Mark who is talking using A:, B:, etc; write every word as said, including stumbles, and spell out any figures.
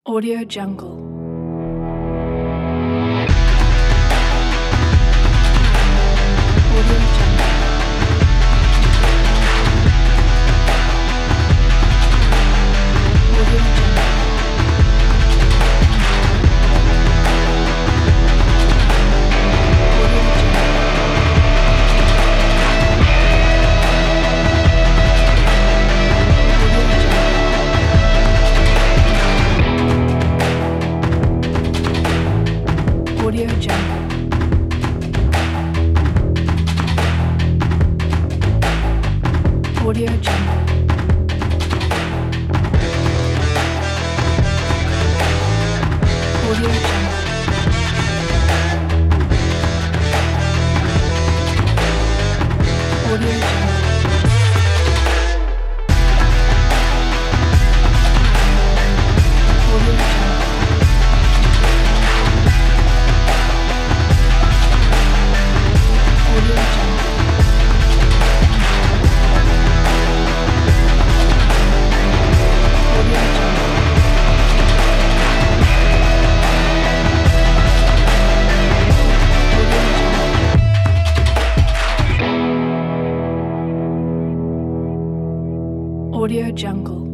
A: Audio Jungle. Audio Jungle. Audio Jungle. Audio Jungle. Audio Jungle. Audio Jungle. Audio Jungle. Audio Jungle. Audio Jungle. Audio Jungle. Audio Jungle. Audio Jungle.